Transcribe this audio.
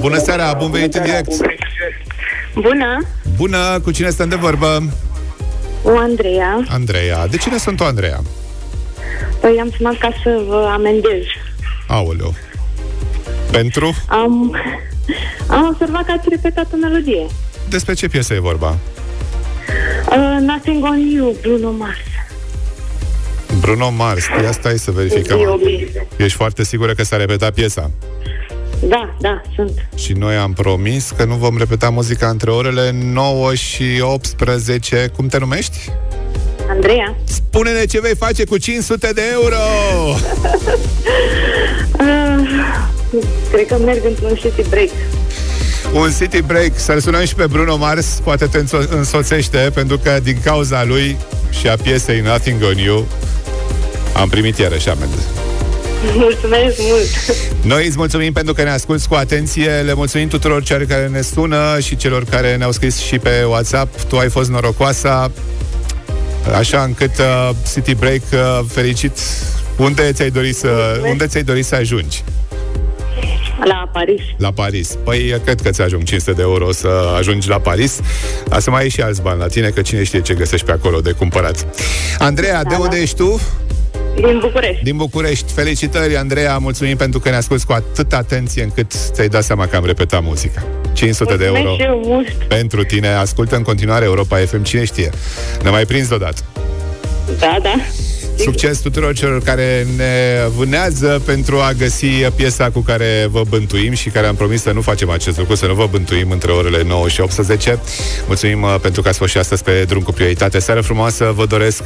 Bună seara, bun venit în direct. Bună. Bună, cu cine stăm de vorbă? Cu Andreea. Andreea, de cine sunt o Andreea? Păi am sunat ca să vă amendez. Aoleu. Pentru? Am observat că ați repetat o melodie. Despre ce piesă e vorba? Nothing on You, Bruno Mars. Bruno Mars, ia stai să verificăm. Ești foarte sigură că s-a repetat piesa? Da, sunt. Și noi am promis că nu vom repeta muzica între orele 9 și 18. Cum te numești? Andreea. Spune-ne ce vei face cu 500 de euro! Cred că merg într-un city break. Un city break, să-l sunăm și pe Bruno Mars. Poate te însoțește, pentru că din cauza lui și a piesei Nothing on You am primit iarăși amendă. Mulțumesc mult! Noi îți mulțumim pentru că ne asculți cu atenție. Le mulțumim tuturor celor care ne sună și celor care ne-au scris și pe WhatsApp. Tu ai fost norocoasa, așa încât city break fericit. Unde ți-ai dori să ajungi? La Paris. La Paris. Păi, cred că ți ajung 500 de euro să ajungi la Paris. Să mai ai și alți bani la tine, că cine știe ce găsești pe acolo de cumpărat. Andreea, de unde ești tu? Din București. Din București. Felicitări, Andreea, mulțumim pentru că ne asculți cu atâta atenție încât ți-ai dat seama că am repetat muzica. 500 de euro pentru tine. Ascultă în continuare Europa FM, cine știe. Ne mai prins deodată. Da. Succes tuturor celor care ne vânează pentru a găsi piesa cu care vă bântuim și care am promis să nu facem acest lucru, să nu vă bântuim între orele 9 și 18. Mulțumim pentru că ați fost și astăzi pe drum cu prioritate. Seară frumoasă, vă doresc.